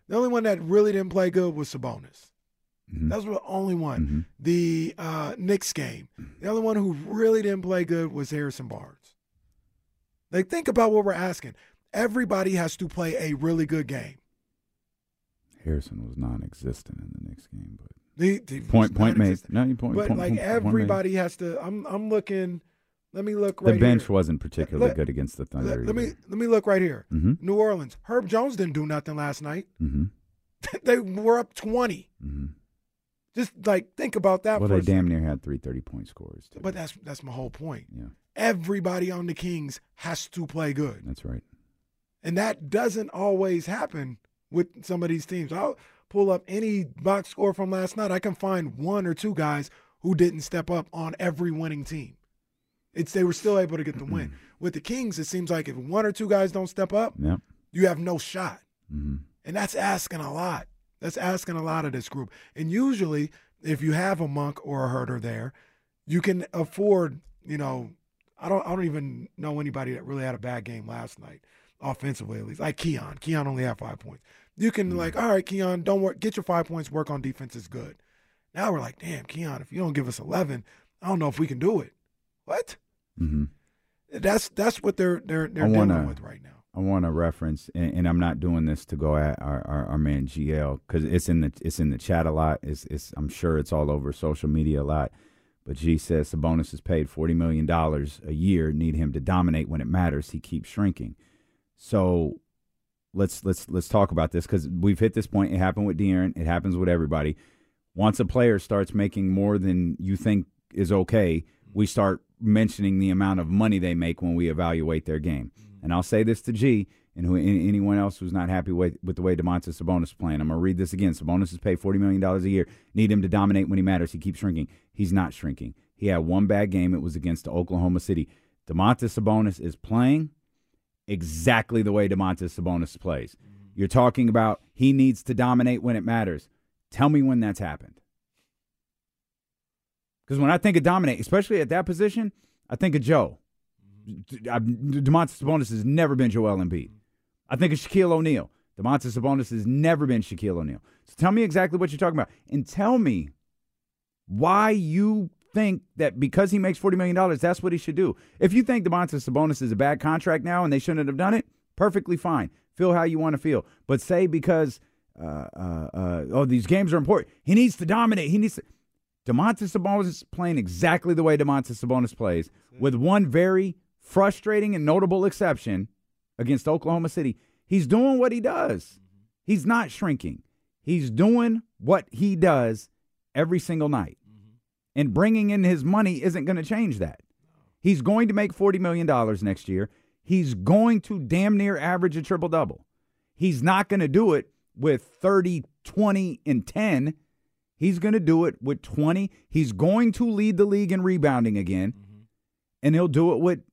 The only one that really didn't play good was Sabonis. Mm-hmm. That was the only one. Mm-hmm. The uh, Knicks game, the only one who really didn't play good was Harrison Barnes. Like, think about what we're asking. Everybody has to play a really good game. Harrison was non-existent in the Knicks game, but the, the point point made. No, you point. But point, like point, everybody point has to. I'm I'm looking. Let me look right here. The bench here. wasn't particularly let, good against the Thunder. Let, let me let me look right here. Mm-hmm. New Orleans. Herb Jones didn't do nothing last night. Mm-hmm. They were up twenty. Mm-hmm. Just like think about that. Well, for they a damn second. near had three thirty-point scores. Too. But that's that's my whole point. Yeah. Everybody on the Kings has to play good. That's right. And that doesn't always happen with some of these teams. I'll pull up any box score from last night. I can find one or two guys who didn't step up on every winning team. It's they were still able to get the win. With the Kings, it seems like if one or two guys don't step up, yep. you have no shot. Mm-hmm. And that's asking a lot. That's asking a lot of this group. And usually, if you have a Monk or a Herter there, you can afford, you know, I don't I don't even know anybody that really had a bad game last night, offensively at least. Like Keon. Keon only had five points. You can mm-hmm. like, all right, Keon, don't work, get your five points, work on defense is good. Now we're like, damn, Keon, if you don't give us eleven, I don't know if we can do it. What? Mm-hmm. That's that's what they're they're they're wanna, dealing with right now. I want to reference, and, and I'm not doing this to go at our, our, our man G L because it's in the it's in the chat a lot. It's it's I'm sure it's all over social media a lot. But G says Sabonis is paid forty million dollars a year. Need him to dominate when it matters. He keeps shrinking. So let's let's let's talk about this because we've hit this point. It happened with De'Aaron. It happens with everybody. Once a player starts making more than you think is okay, we start mentioning the amount of money they make when we evaluate their game. And I'll say this to G and who anyone else who's not happy with, with the way Domantas Sabonis is playing. I'm going to read this again. Sabonis is paid forty million dollars a year. Need him to dominate when he matters. He keeps shrinking. He's not shrinking. He had one bad game. It was against Oklahoma City. Domantas Sabonis is playing exactly the way Domantas Sabonis plays. You're talking about he needs to dominate when it matters. Tell me when that's happened. Because when I think of dominate, especially at that position, I think of Joe. Domantas Sabonis has never been Joel Embiid. I think of Shaquille O'Neal. Domantas Sabonis has never been Shaquille O'Neal. So tell me exactly what you're talking about. And tell me why you think that because he makes forty million dollars, that's what he should do. If you think Domantas Sabonis is a bad contract now and they shouldn't have done it, perfectly fine. Feel how you want to feel. But say because, uh, uh, uh, oh, these games are important, he needs to dominate. He needs to. Domantas Sabonis is playing exactly the way Domantas Sabonis plays, with one very frustrating and notable exception against Oklahoma City. He's doing what he does. He's not shrinking. He's doing what he does every single night. And bringing in his money isn't going to change that. He's going to make forty million dollars next year. He's going to damn near average a triple-double. He's not going to do it with thirty, twenty, and ten. He's going to do it with twenty. He's going to lead the league in rebounding again. Mm-hmm. And he'll do it with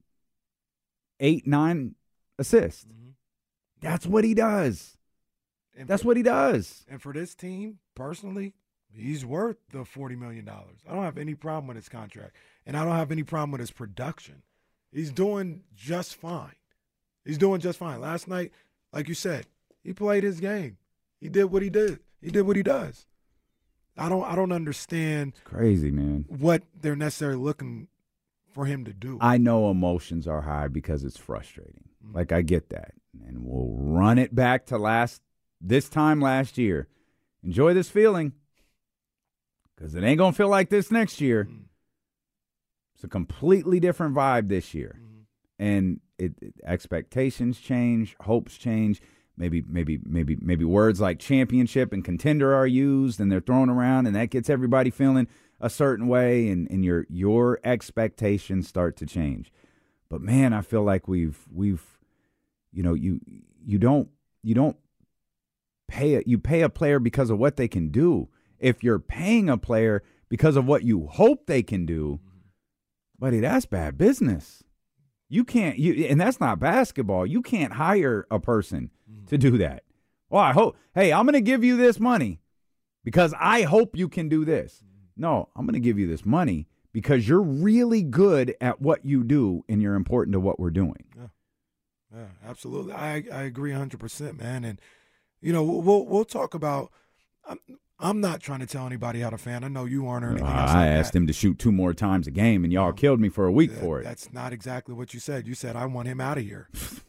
eight, nine assists. Mm-hmm. That's what he does. And That's for, what he does. And for this team, personally, he's worth the forty million dollars. I don't have any problem with his contract. And I don't have any problem with his production. He's doing just fine. He's doing just fine. Last night, like you said, he played his game. He did what he did. He did what he does. I don't I don't understand it's crazy, man. What they're necessarily looking for him to do. I know emotions are high because it's frustrating. Mm-hmm. Like I get that. And we'll run it back to last this time last year. Enjoy this feeling. Because it ain't gonna feel like this next year. Mm-hmm. It's a completely different vibe this year. Mm-hmm. And it, it expectations change, hopes change. Maybe, maybe, maybe, maybe words like championship and contender are used, and they're thrown around, and that gets everybody feeling a certain way, and, and your your expectations start to change. But man, I feel like we've we've, you know, you you don't you don't pay a, you pay a player because of what they can do. If you're paying a player because of what you hope they can do, buddy, that's bad business. You can't, you, and that's not basketball. You can't hire a person mm. to do that. Well, I hope, hey, I'm going to give you this money because I hope you can do this. Mm. No, I'm going to give you this money because you're really good at what you do and you're important to what we're doing. Yeah, yeah, absolutely. I I agree one hundred percent, man. And, You know, we'll we'll talk about. I'm, I'm not trying to tell anybody how to fan. I know you aren't or anything Uh, else. I like asked that. him to shoot two more times a game, and y'all killed me for a week That- for it. That's not exactly what you said. You said I want him out of here.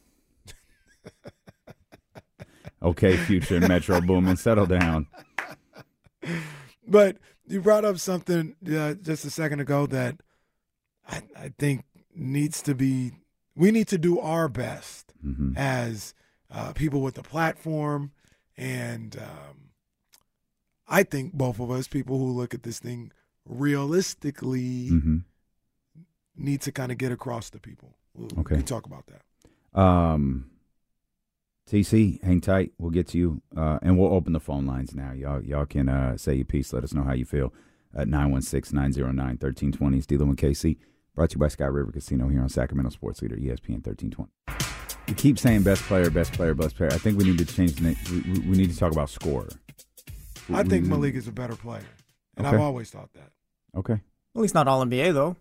Okay, Future and Metro Boomin, settle down. But you brought up something uh, just a second ago that I, I think needs to be. We need to do our best Mm-hmm. as uh, people with a platform, and um, I think both of us, people who look at this thing realistically, Mm-hmm. need to kind of get across to people. We'll, Okay. we can talk about that. Um, T C, hang tight. We'll get to you, uh, and we'll open the phone lines now. Y'all, y'all can uh, say your piece. Let us know how you feel at nine one six, nine zero nine, one three two zero. It's D'Lo and K C, brought to you by Sky River Casino here on Sacramento Sports Leader, E S P N thirteen twenty. You keep saying best player, best player, best player. I think we need to change the name. We, we- we need to talk about scorer. I think We- Malik is a better player, and Okay. I've always thought that. Okay. Well, he's not all N B A though.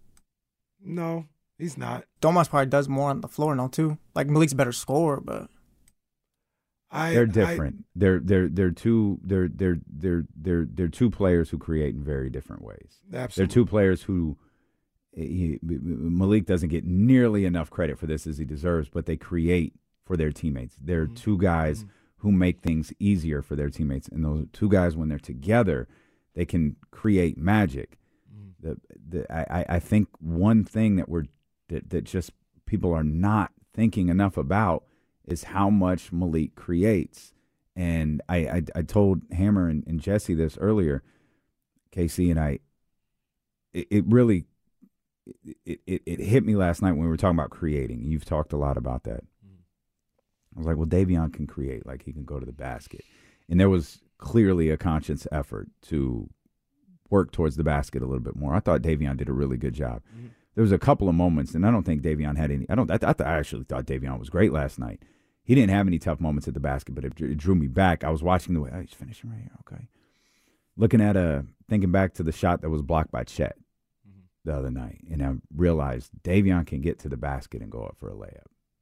No, he's not. Domas probably does more on the floor now too. Like Malik's a better scorer, but I, They're I- different. they're they're they're two they're they're they're they're they're two players who create in very different ways. They're absolutely. two players who he, Malik doesn't get nearly enough credit for this as he deserves, but they create for their teammates. They're Mm-hmm. two guys who make things easier for their teammates, and those two guys, when they're together, they can create magic. Mm-hmm. The, the I, I think one thing that we're that, that just people are not thinking enough about is how much Malik creates. And I I, I told Hammer and, and Jesse this earlier, K C and I. It, it really it, it it hit me last night when we were talking about creating. You've talked a lot about that. I was like, well, Davion can create, like he can go to the basket, and there was clearly a conscious effort to work towards the basket a little bit more. I thought Davion did a really good job. Mm-hmm. There was a couple of moments, and I don't think Davion had any. I don't. I, I, I actually thought Davion was great last night. He didn't have any tough moments at the basket, but it, it drew me back. I was watching the way oh, he's finishing right here. Okay, looking at a thinking back to the shot that was blocked by Chet mm-hmm. the other night, and I realized Davion can get to the basket and go up for a layup.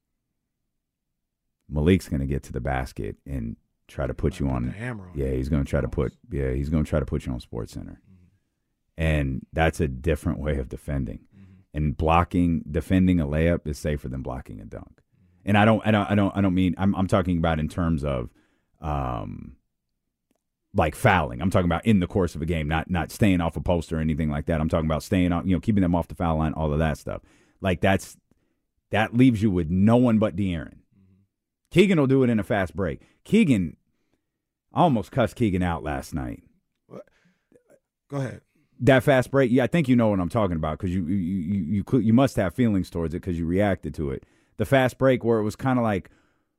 Malik's going to get to the basket and try to put you on. The hammer on yeah, he's going to try to put. Yeah, he's going to try to put you on Sports Center, mm-hmm. and that's a different way of defending. Mm-hmm. And blocking, defending a layup is safer than blocking a dunk. Mm-hmm. And I don't, I don't, I don't, I don't mean. I'm, I'm talking about in terms of, um, like fouling. I'm talking about in the course of a game, not not staying off a post or anything like that. I'm talking about staying on, you know, keeping them off the foul line, all of that stuff. Like that's that leaves you with no one but De'Aaron. Keegan will do it in a fast break. Keegan, I almost cussed Keegan out last night. What? Go ahead. That fast break, yeah, I think you know what I'm talking about because you you you you, you, you must have feelings towards it because you reacted to it. The fast break where it was kind of like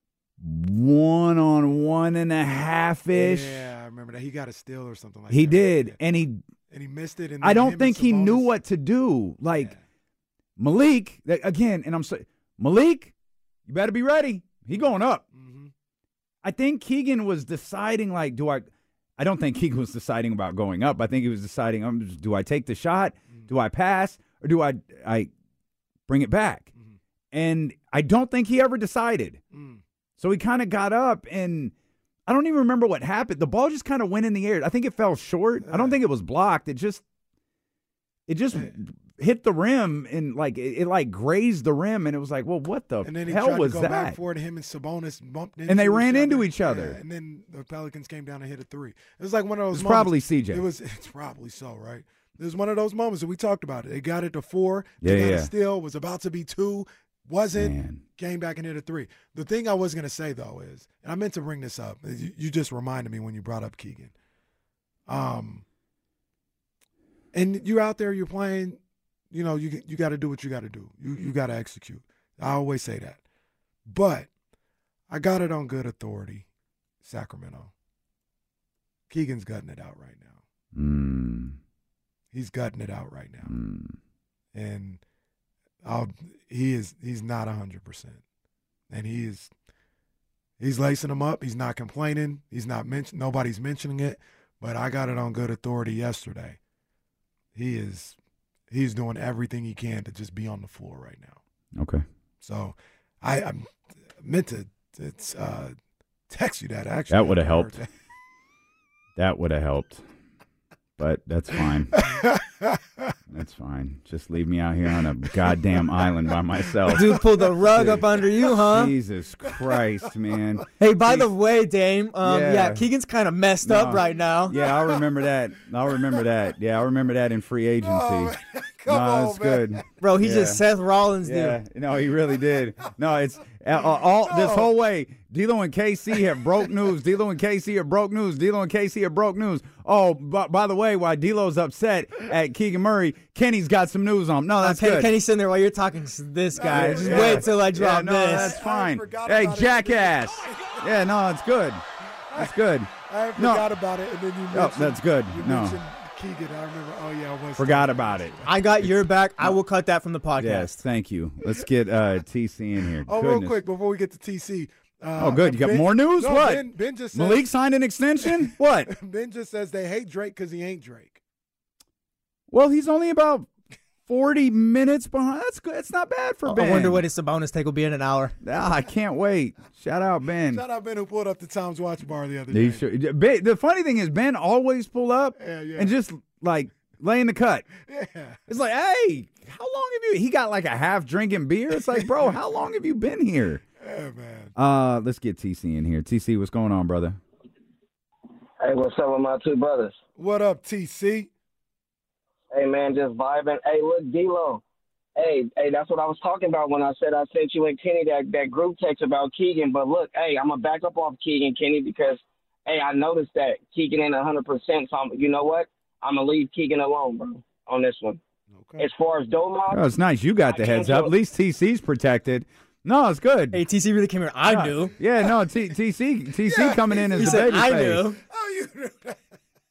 one on one and a half ish. Yeah, I remember that. He got a steal or something like he that. He did, Yeah. and he and he missed it. And I then don't him think and he knew Sabonis- what to do. Like Yeah. Malik that- again, and I'm saying Malik, you better be ready. He going up. Mm-hmm. I think Keegan was deciding, like, do I – I don't think Keegan was deciding about going up. I think he was deciding, um, do I take the shot? Mm-hmm. Do I pass? Or do I I bring it back? Mm-hmm. And I don't think he ever decided. Mm. So he kind of got up, and I don't even remember what happened. The ball just kind of went in the air. I think it fell short. I don't think it was blocked. It just – it just hit the rim, and, like, it, it, like, grazed the rim, and it was like, well, what the And then he hell tried was to go that? back for it, and him and Sabonis bumped into And they each ran other. into each other. Yeah, and then the Pelicans came down and hit a three. It was like one of those It's moments. probably C J. It was it's probably so, right? It was one of those moments that we talked about it. They got it to four. Yeah, they got yeah. it still, was about to be two, wasn't, Man. came back and hit a three. The thing I was going to say, though, is, and I meant to bring this up. You, you just reminded me when you brought up Keegan. Um, and you're out there, you're playing, you know, you you got to do what you got to do. You you got to execute. I always say that. But I got it on good authority, Sacramento. Keegan's gutting it out right now. Mm. He's gutting it out right now. Mm. And I'll, he is he's not one hundred percent. And he is he's lacing them up. He's not complaining. He's not mention nobody's mentioning it, but I got it on good authority yesterday. He is he's doing everything he can to just be on the floor right now. Okay. So I, I meant to it's uh, text you that, actually. That would have I heard helped. That would have helped. But that's fine. That's fine. Just leave me out here on a goddamn island by myself. Dude pulled the rug up under you, huh? Jesus Christ, man. Hey, by the way, Dame, um, yeah. Yeah. Keegan's kind of messed No. up right now. Yeah, I'll remember that. I'll remember that. Yeah, I'll remember that in free agency. Oh, come no, on, that's man. good. Bro, he Yeah. just Seth Rollins, Yeah, dude. no, he really did. No, it's uh, all this whole way. D'Lo and K C have broke news. D'Lo and K C have broke news. D'Lo and K C have broke news. Oh, by, by the way, while D'Lo's upset at Keegan Murray, Kenny's got some news on him. No, that's Kenny, good. Kenny's sitting there while you're talking to this guy. yeah, Just yeah. wait till I drop yeah, no, this. that's fine. forgot Hey, about it. jackass. Yeah, no, it's good. That's good. I No. forgot about it, and then you Oh, mentioned. that's good. You No. mentioned Keegan. I remember. Oh yeah, I was. Forgot about it. I got your back. I will cut that from the podcast. Yes, thank you. Let's get uh, T C in here. Oh, Goodness. real quick before we get to T C. Uh, Oh, good. You got Ben- more news? No, What? Ben, ben just says, Malik signed an extension? What? Ben just says they hate Drake because he ain't Drake. Well, he's only about forty minutes behind. That's good. It's not bad for Ben. I wonder what his bonus take will be in an hour. Ah, I can't wait. Shout out Ben. Shout out Ben who pulled up the Tom's Watch Bar the other He day. should- Ben- the funny thing is, Ben always pull up Yeah, yeah. and just like lay in the cut. Yeah. It's like, hey, how long have you? He got like a half drinking beer. It's like, bro, how long have you been here? Yeah, man. Uh, let's get T C in here. T C, what's going on, brother? Hey, what's up with my two brothers? What up, T C? Hey, man, just vibing. Hey, look, D-Lo. Hey, hey, that's what I was talking about when I said I sent you and Kenny that, that group text about Keegan. But look, hey, I'm going to back up off Keegan, Kenny, because, hey, I noticed that Keegan ain't one hundred percent. So, I'm, you know what? I'm going to leave Keegan alone, bro, on this one. Okay. As far as Domas, Oh, it's nice. You got the I heads can't up. do At it. least T C's protected. No, it's good. Hey, T C really came here. I Yeah. knew. Yeah, no, T- TC T C coming in as He the said, baby I face. knew. Oh, you knew that.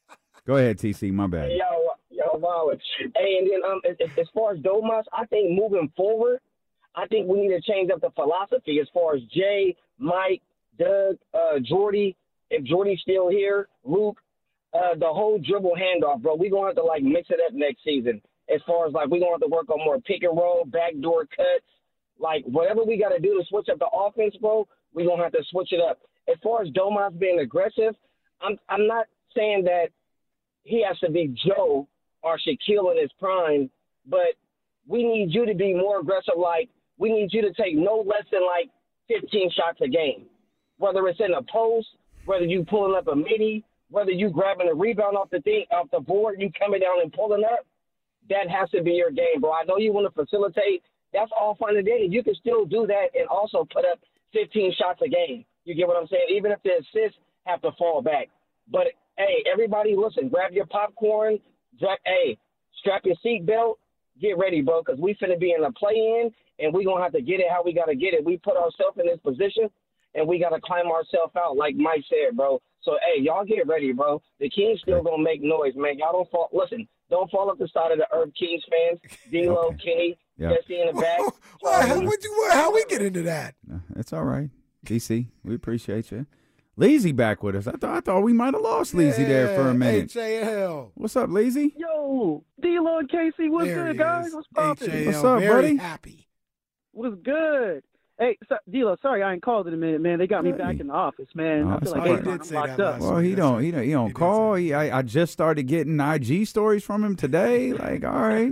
Go ahead, T C. My bad. Yo, yo, Wallace. Hey, and then um, as, as far as Domas, I think moving forward, I think we need to change up the philosophy as far as Jay, Mike, Doug, uh, Jordy. If Jordy's still here, Luke, uh, the whole dribble handoff, bro. We're gonna have to like mix it up next season. As far as like we're gonna have to work on more pick and roll, backdoor cuts, like whatever we got to do to switch up the offense, bro. We're gonna have to switch it up. As far as Domas being aggressive, I'm I'm not saying that he has to be Joe or Shaquille in his prime, but we need you to be more aggressive. Like, we need you to take no less than, like, fifteen shots a game. Whether it's in a post, whether you pulling up a midi, whether you grabbing a rebound off the thing, off the board, you coming down and pulling up, that has to be your game, bro. I know you want to facilitate. That's all fine and dandy. You can still do that and also put up fifteen shots a game. You get what I'm saying? Even if the assists have to fall back. But, hey, everybody, listen, grab your popcorn. Strap, hey, strap your seatbelt. Get ready, bro, because we finna be in a play-in, and we going to have to get it how we got to get it. We put ourselves in this position, and we got to climb ourselves out, like Mike said, bro. So, hey, y'all get ready, bro. The Kings still going to make noise, man. Y'all don't fall. Listen, don't fall off the side of the earth, Kings fans. D-Lo, Okay. Kenny, Yep. Jesse in the back. Well, how, would you, how we get into that? No, it's all right. T C, we appreciate you. Lazy back with us. I thought I thought we might have lost Lazy there for a minute. H A L. What's up, Lazy? Yo, D-Lo and Casey, what's There good, he guys? is. What's poppin'? H A L, What's up, very buddy? happy. What's good? Hey, so, D-Lo, sorry I ain't called in a minute, man. They got me Hey. back in the office, man. Oh, I that's feel like all they right. He I'm did say locked that up. last Well, week. he That's don't right. he don't he He don't did call. say He, I I just started getting I G stories from him today. Like, all right.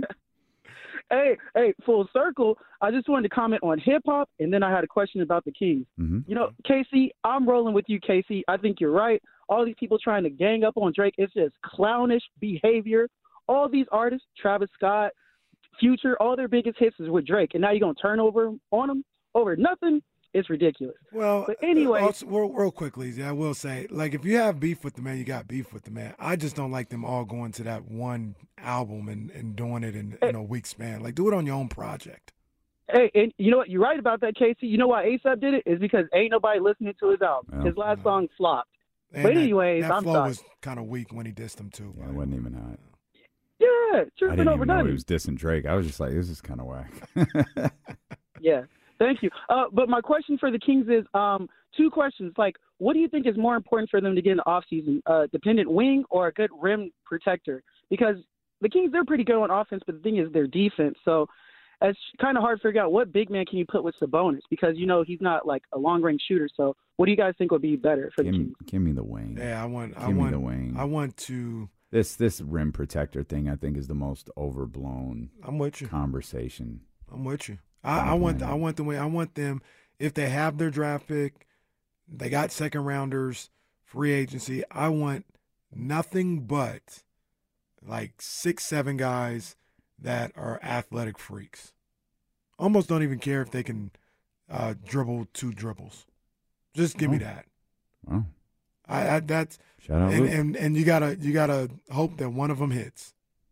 Hey, hey, full circle. I just wanted to comment on hip hop, and then I had a question about the Kings. Mm-hmm. You know, Casey, I'm rolling with you, Casey. I think you're right. All these people trying to gang up on Drake, it's just clownish behavior. All these artists, Travis Scott, Future, all their biggest hits is with Drake, and now you're going to turn over on them over nothing? It's ridiculous. Well, But anyway- also, real, real quickly, I will say, like, if you have beef with the man, you got beef with the man. I just don't like them all going to that one album and, and doing it in, in a week span. Like, do it on your own project. Hey, and you know what? You're right about that, Casey. You know why A$AP did it? Is because ain't nobody listening to his album. Well, his last no. song flopped. And But that- anyways, that I'm flow sorry. was kind of weak when he dissed him, too. Yeah, by it the wasn't way. even hot. Yeah, I tripping didn't over even know he nothing. was dissing Drake. I was just like, this is kind of whack. Yeah, thank you. Uh, but my question for the Kings is um, two questions. Like, what do you think is more important for them to get in the offseason, a dependent wing or a good rim protector? Because the Kings, they're pretty good on offense, but the thing is their defense. So it's kind of hard to figure out what big man can you put with Sabonis because, you know, he's not like a long-range shooter. So what do you guys think would be better for give, the Kings? Give me the wing. Yeah, I want. Give I me want the wing. I want to. This this rim protector thing, I think, is the most overblown. I'm with you. Conversation. I'm with you. I, I want. I want the way. I want them. If they have their draft pick, they got second rounders, free agency. I want nothing but like six, seven guys that are athletic freaks. Almost don't even care if they can uh, dribble two dribbles. Just give oh. me that. Oh. I, I that's Shout out and, Luke. and and you gotta you gotta hope that one of them hits.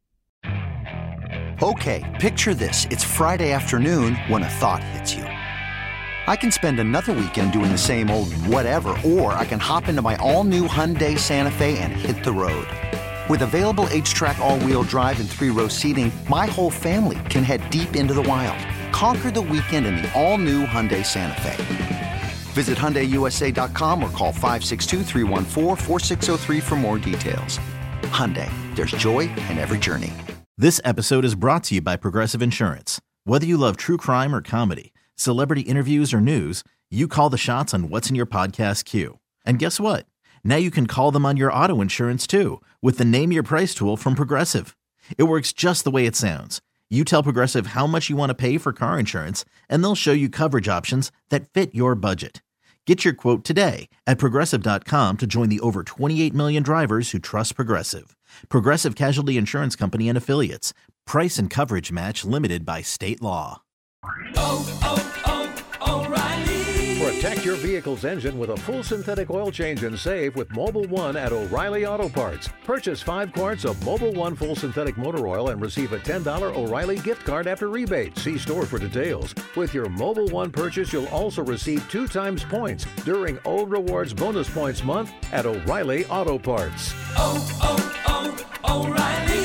Okay, picture this. It's Friday afternoon when a thought hits you. I can spend another weekend doing the same old whatever, or I can hop into my all-new Hyundai Santa Fe and hit the road. With available H-Track all-wheel drive and three-row seating, my whole family can head deep into the wild. Conquer the weekend in the all-new Hyundai Santa Fe. Visit Hyundai U S A dot com or call five six two, three one four, four six zero three for more details. Hyundai, there's joy in every journey. This episode is brought to you by Progressive Insurance. Whether you love true crime or comedy, celebrity interviews or news, you call the shots on what's in your podcast queue. And guess what? Now you can call them on your auto insurance too with the Name Your Price tool from Progressive. It works just the way it sounds. You tell Progressive how much you want to pay for car insurance, and they'll show you coverage options that fit your budget. Get your quote today at Progressive dot com to join the over twenty-eight million drivers who trust Progressive. Progressive Casualty Insurance Company and Affiliates. Price and coverage match limited by state law. Oh, oh, oh, O'Reilly. Protect your vehicle's engine with a full synthetic oil change and save with Mobil one at O'Reilly Auto Parts. Purchase five quarts of Mobil one full synthetic motor oil and receive a ten dollars O'Reilly gift card after rebate. See store for details. With your Mobil one purchase, you'll also receive two times points during O Rewards Bonus Points Month at O'Reilly Auto Parts. Oh, oh, oh, O'Reilly.